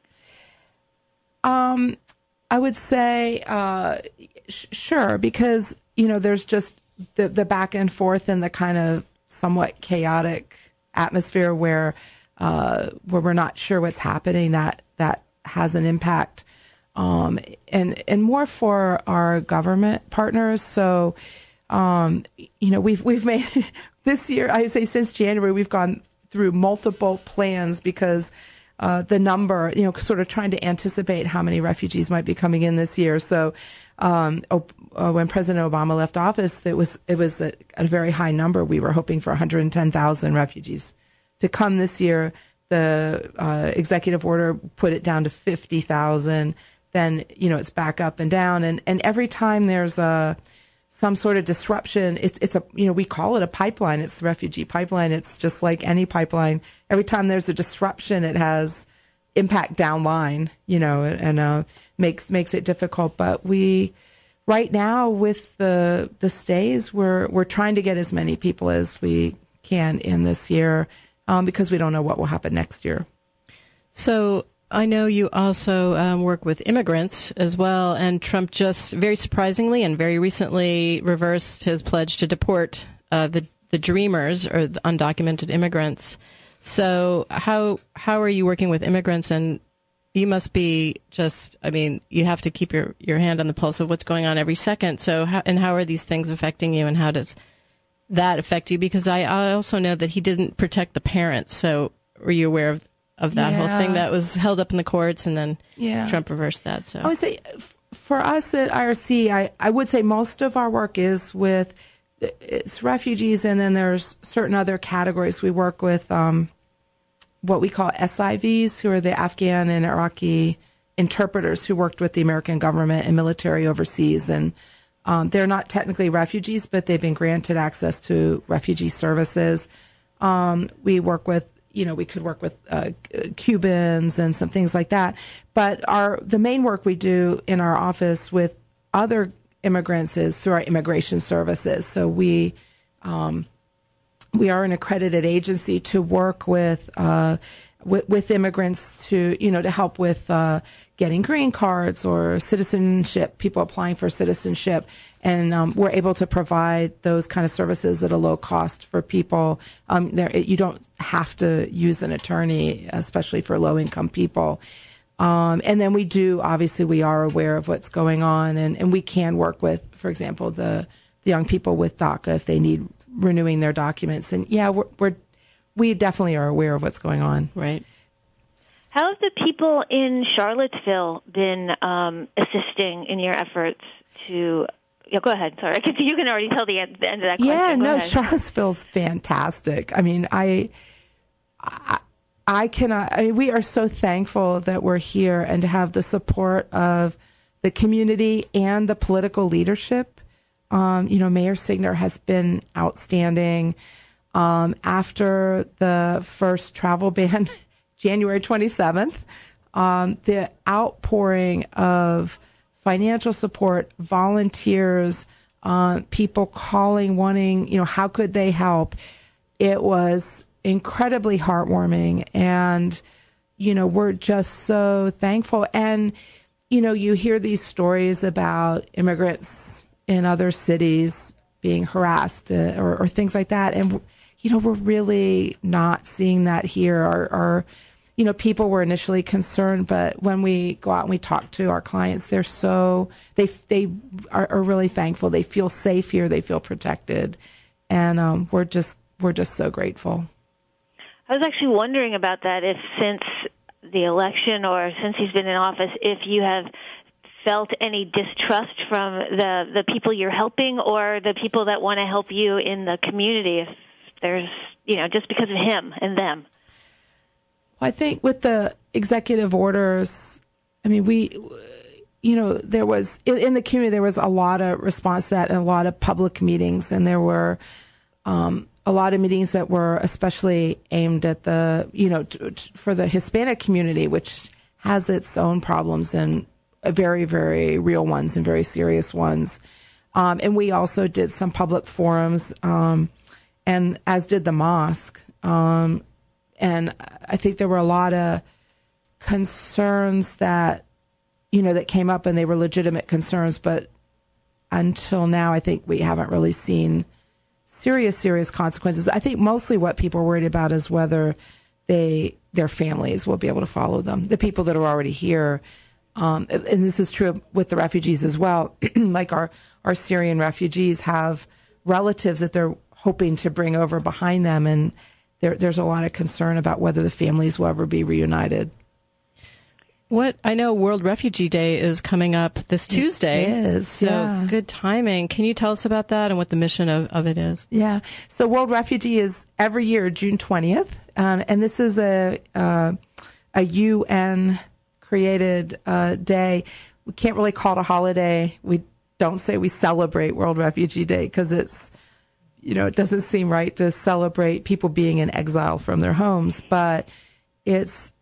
Um, I would say uh, sh- sure, because, you know, there's just the, the back and forth and the kind of somewhat chaotic atmosphere where uh, where we're not sure what's happening. That that has an impact, um, and and more for our government partners. So, um, you know, we've we've made this year. I say since January, we've gone through multiple plans because uh, the number, you know, sort of trying to anticipate how many refugees might be coming in this year. So. Um, uh, when President Obama left office, it was it was a, a very high number. We were hoping for one hundred ten thousand refugees to come this year. The uh, executive order put it down to fifty thousand. Then, you know, it's back up and down. And, and every time there's a some sort of disruption, it's it's a you know we call it a pipeline. It's the refugee pipeline. It's just like any pipeline. Every time there's a disruption, it has impact downline, you know, and uh, makes makes it difficult. But we, right now, with the the stays, we're we're trying to get as many people as we can in this year, um, because we don't know what will happen next year. So I know you also um, work with immigrants as well, and Trump just very surprisingly and very recently reversed his pledge to deport uh, the the Dreamers, or the undocumented immigrants. So how how are you working with immigrants? And you must be just, I mean, you have to keep your, your hand on the pulse of what's going on every second. So how, and how are these things affecting you, and how does that affect you? Because I, I also know that he didn't protect the parents. So were you aware of, of that yeah. whole thing that was held up in the courts, and then yeah. Trump reversed that? So I would say f- for us at I R C, I, I would say most of our work is with it's refugees, and then there's certain other categories. We work with um, what we call S I Vs, who are the Afghan and Iraqi interpreters who worked with the American government and military overseas. And um, they're not technically refugees, but they've been granted access to refugee services. Um, we work with, you know, we could work with uh, Cubans and some things like that. But our the main work we do in our office with other immigrants is through our immigration services. So we um, we are an accredited agency to work with, uh, with with immigrants to you know to help with uh, getting green cards or citizenship, people applying for citizenship, and um, we're able to provide those kind of services at a low cost for people. Um, there, you don't have to use an attorney, especially for low income people. Um, and then we do, obviously, we are aware of what's going on, and, and we can work with, for example, the, the young people with DACA if they need renewing their documents. And yeah, we're, we're we definitely are aware of what's going on. Right. How have the people in Charlottesville been um, assisting in your efforts to? Yeah, go ahead. Sorry, I can see you can already tell the end, the end of that question. Yeah, go no, ahead. Charlottesville's fantastic. I mean, I. I I cannot, I mean, we are so thankful that we're here and to have the support of the community and the political leadership. Um, you know, Mayor Signer has been outstanding. Um, after the first travel ban, January twenty-seventh, um, the outpouring of financial support, volunteers, uh, people calling, wanting, you know, how could they help? It was incredibly heartwarming, and you know we're just so thankful. And you know you hear these stories about immigrants in other cities being harassed uh, or, or things like that, and you know we're really not seeing that here. Our, our you know people were initially concerned, but when we go out and we talk to our clients, they're so they they are, are really thankful. They feel safe here. They feel protected, and um, we're just we're just so grateful. I was actually wondering about that, if since the election or since he's been in office, if you have felt any distrust from the, the people you're helping or the people that want to help you in the community, if there's, you know, just because of him and them. I think with the executive orders, I mean, we, you know, there was, in, in the community, there was a lot of response to that and a lot of public meetings, and there were, um, a lot of meetings that were especially aimed at the, you know, t- t- for the Hispanic community, which has its own problems and very, very real ones and very serious ones. Um, and we also did some public forums, um, and as did the mosque. Um, and I think there were a lot of concerns that, you know, that came up, and they were legitimate concerns. But until now, I think we haven't really seen serious, serious consequences. I think mostly what people are worried about is whether they, their families will be able to follow them. The people that are already here, um, and this is true with the refugees as well. Like our, our Syrian refugees have relatives that they're hoping to bring over behind them, and there, there's a lot of concern about whether the families will ever be reunited. What I know, World Refugee Day is coming up this Tuesday. It is, so yeah. Good timing. Can you tell us about that and what the mission of, of it is? Yeah. So World Refugee is every year June twentieth, um, and this is a uh, a U N created uh, day. We can't really call it a holiday. We don't say we celebrate World Refugee Day because it's, you know, it doesn't seem right to celebrate people being in exile from their homes, but it's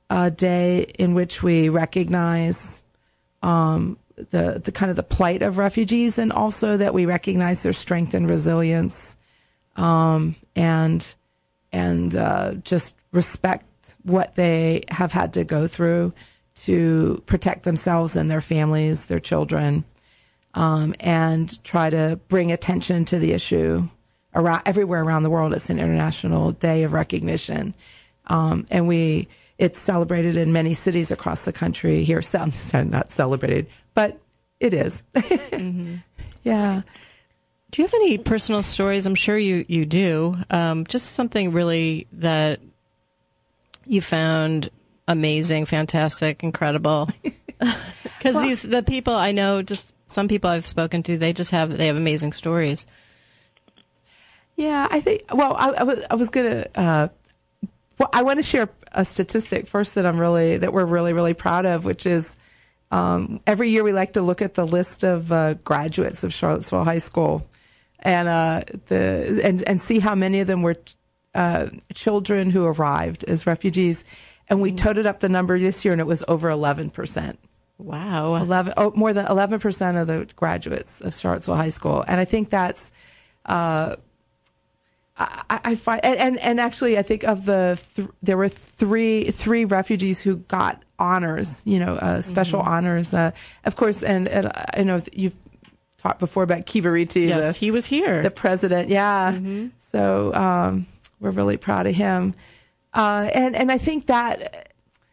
a day in which we recognize um, the the kind of the plight of refugees, and also that we recognize their strength and resilience, um, and and uh, just respect what they have had to go through to protect themselves and their families, their children, um, and try to bring attention to the issue around everywhere around the world. It's an International Day of Recognition, um, and we it's celebrated in many cities across the country. Here, not celebrated, but it is. Mm-hmm. Yeah. Do you have any personal stories? I'm sure you you do. Um, just something really that you found amazing, fantastic, incredible. Because well, these the people I know, just some people I've spoken to, they just have they have amazing stories. Yeah, I think. Well, I, I was I was gonna. Uh, well, I want to share a statistic first that I'm really that we're really really proud of, which is um, every year we like to look at the list of uh, graduates of Charlottesville High School, and uh, the and and see how many of them were uh, children who arrived as refugees. And we toted up the number this year, and it was over eleven percent. Wow. eleven, oh, more than eleven percent of the graduates of Charlottesville High School. And I think that's, uh, I, I find, and, and, and actually I think of the, th- there were three, three refugees who got honors, you know, uh, special mm-hmm. honors. Uh, of course, and, and I know you've talked before about Kiberiti. Yes, the, he was here. The president, yeah. Mm-hmm. So um, we're really proud of him. Uh, and, and I think that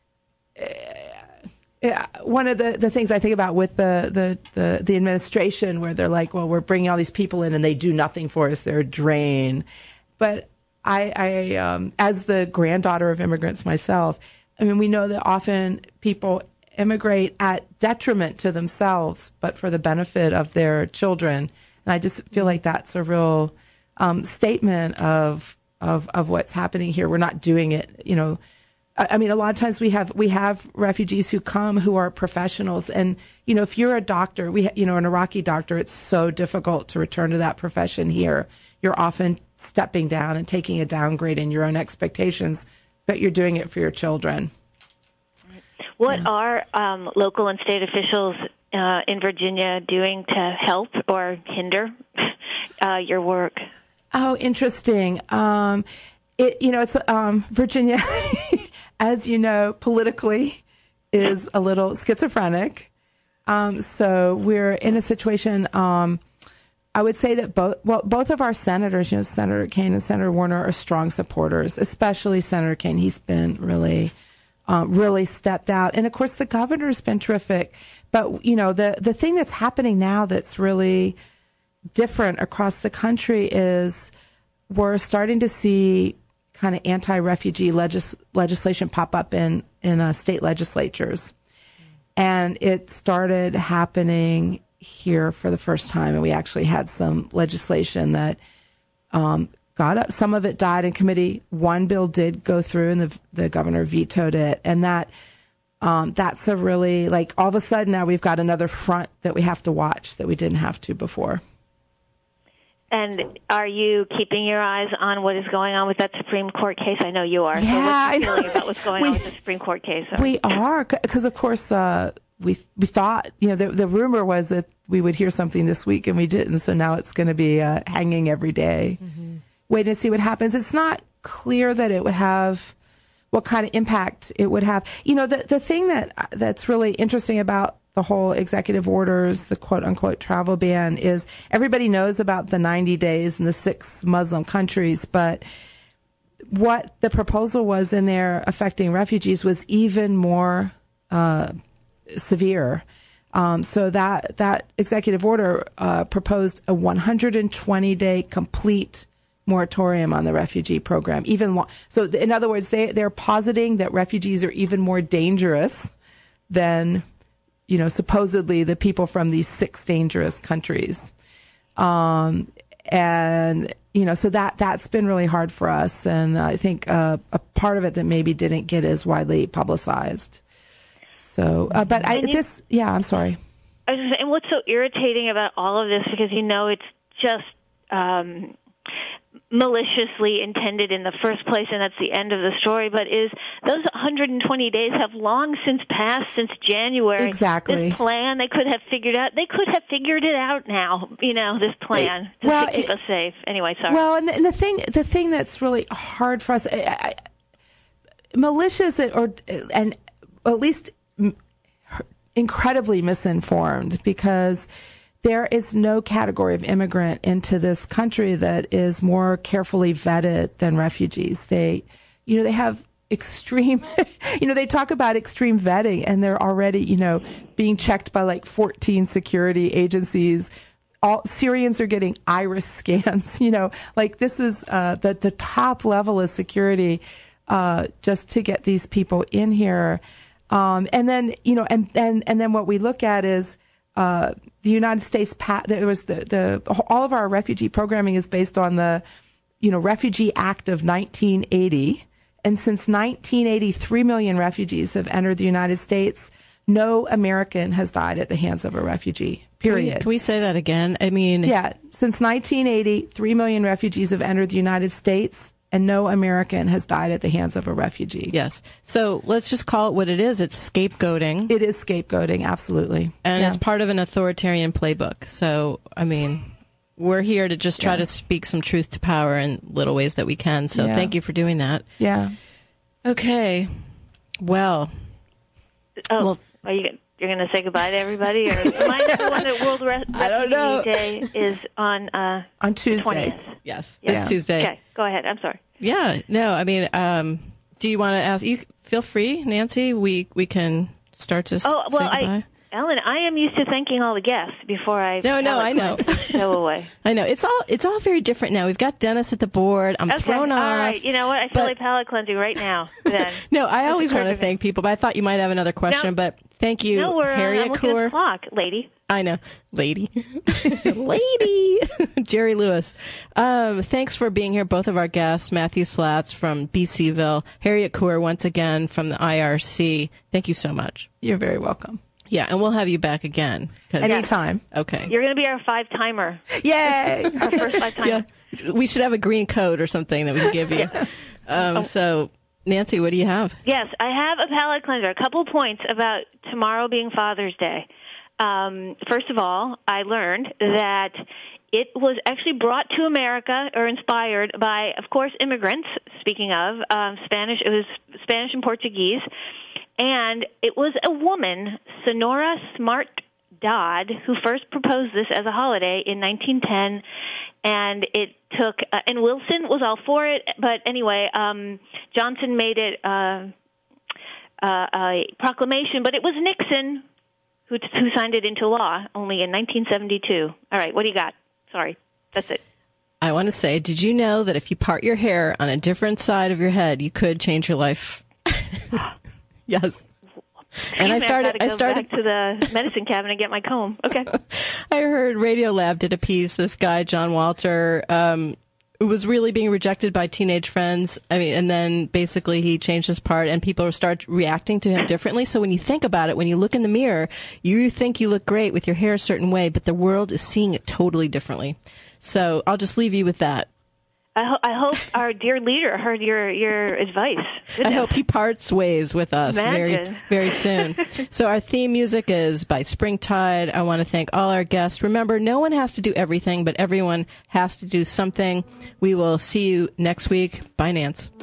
uh, one of the, the things I think about with the, the, the, the administration, where they're like, well, we're bringing all these people in and they do nothing for us. They're a drain. But I, I um, as the granddaughter of immigrants myself, I mean, we know that often people immigrate at detriment to themselves, but for the benefit of their children. And I just feel like that's a real um, statement of Of, of what's happening here. We're not doing it, you know. I, I mean, a lot of times we have we have refugees who come who are professionals, and you know, if you're a doctor, we you know, an Iraqi doctor, it's so difficult to return to that profession here. You're often stepping down and taking a downgrade in your own expectations, but you're doing it for your children. What yeah. are um, local and state officials uh, in Virginia doing to help or hinder uh, your work? Oh, interesting. Um, it, you know, it's um, Virginia, as you know, politically is a little schizophrenic. Um, so we're in a situation. Um, I would say that both, well, both of our senators, you know, Senator Kaine and Senator Warner, are strong supporters. Especially Senator Kaine. He's been really, um, really stepped out, and of course the governor's been terrific. But you know, the the thing that's happening now that's really different across the country is we're starting to see kind of anti-refugee legis- legislation pop up in, in uh, state legislatures. And it started happening here for the first time. And we actually had some legislation that um, got up. Some of it died in committee. One bill did go through, and the, the governor vetoed it. And that um, that's a really, like, all of a sudden now we've got another front that we have to watch that we didn't have to before. And are you keeping your eyes on what is going on with that Supreme Court case? I know you are. Yeah, so what's I your know. feeling about what's going we, on with the Supreme Court case? We are, because of course uh, we we thought, you know, the, the rumor was that we would hear something this week, and we didn't. So now it's going to be uh, hanging every day, mm-hmm. waiting to see what happens. It's not clear that it would have what kind of impact it would have. You know, the the thing that that's really interesting about the whole executive orders, the quote-unquote travel ban, is everybody knows about the ninety days in the six Muslim countries, but what the proposal was in there affecting refugees was even more uh, severe. Um, so that that executive order uh, proposed a one hundred twenty day complete moratorium on the refugee program. Even lo- so, in other words, they they're positing that refugees are even more dangerous than, you know, supposedly the people from these six dangerous countries. Um, and, you know, so that, that's been really hard for us. And I think uh, a part of it that maybe didn't get as widely publicized. So, uh, but I, you, this, yeah, I'm sorry. I was just saying, what's so irritating about all of this, because, you know, it's just um, maliciously intended in the first place, and that's the end of the story, but is those one hundred twenty days have long since passed, since January. Exactly. This plan they could have figured out, they could have figured it out now, you know, this plan it, well, to keep it, us safe. Anyway, sorry. Well, and the, and the thing the thing that's really hard for us, I, I, malicious or and at least incredibly misinformed, because there is no category of immigrant into this country that is more carefully vetted than refugees. They, you know, they have extreme, you know, they talk about extreme vetting, and they're already, you know, being checked by like fourteen security agencies. All Syrians are getting iris scans, you know, like this is uh, the, the top level of security uh, just to get these people in here. Um, and then, you know, and, and, and then what we look at is, Uh, the United States, there was the, the, all of our refugee programming is based on the, you know, Refugee Act of nineteen eighty. And since nineteen eighty, three million refugees have entered the United States. No American has died at the hands of a refugee, period. Can we, can we say that again? I mean, yeah, since nineteen eighty, three million refugees have entered the United States, and no American has died at the hands of a refugee. Yes. So let's just call it what it is. It's scapegoating. It is scapegoating, absolutely. And yeah. it's part of an authoritarian playbook. So, I mean, we're here to just try yeah. to speak some truth to power in little ways that we can. So yeah. thank you for doing that. Yeah. Okay. Well. Oh, well, are you you're going to say goodbye to everybody? Or remind everyone that World Re- I don't know. Refugee Day is on uh, on Tuesday. twentieth. Yes, yeah. it's Tuesday. Okay, go ahead. I'm sorry. Yeah, no, I mean, um, do you want to ask? You feel free, Nancy. We we can start to. Oh say well, goodbye. I, Ellen, I am used to thanking all the guests before I. No, no, I know. Show away. I know it's all it's all very different now. We've got Dennis at the board. I'm okay, thrown all off. All right, you know what? I feel but, like palate cleansing right now. Then. No, I always want to me. thank people, but I thought you might have another question. No, but thank you, no, we're, Harriet uh, I'm looking Coor. at the clock, lady. I know, lady, lady, Jerry Lewis. Um, thanks for being here, both of our guests, Matthew Slats from B C Ville, Harriet Coor once again from the I R C. Thank you so much. You're very welcome. Yeah, and we'll have you back again. Anytime. Okay. You're going to be our five-timer. Yay! Our first five-timer. Yeah. We should have a green code or something that we can give you. Um, oh. So, Nancy, what do you have? Yes, I have a palate cleanser. A couple points about tomorrow being Father's Day. Um, first of all, I learned that it was actually brought to America or inspired by, of course, immigrants. Speaking of um, Spanish, it was Spanish and Portuguese. And it was a woman, Sonora Smart Dodd, who first proposed this as a holiday in nineteen ten. And it took, uh, and Wilson was all for it. But anyway, um, Johnson made it uh, uh, a proclamation. But it was Nixon who, who signed it into law only in nineteen seventy-two. All right, what do you got? Sorry, that's it. I want to say, did you know that if you part your hair on a different side of your head, you could change your life? Yes. And I started. I, I started back to the medicine cabinet and get my comb. Okay. I heard Radiolab did a piece. This guy John Walter um, was really being rejected by teenage friends. I mean, and then basically he changed his part, and people start reacting to him differently. So when you think about it, when you look in the mirror, you think you look great with your hair a certain way, but the world is seeing it totally differently. So I'll just leave you with that. I, ho- I hope our dear leader heard your, your advice. Goodness. I hope he parts ways with us Imagine. very, very soon. So our theme music is by Springtide. I want to thank all our guests. Remember, no one has to do everything, but everyone has to do something. We will see you next week. Bye, Nance.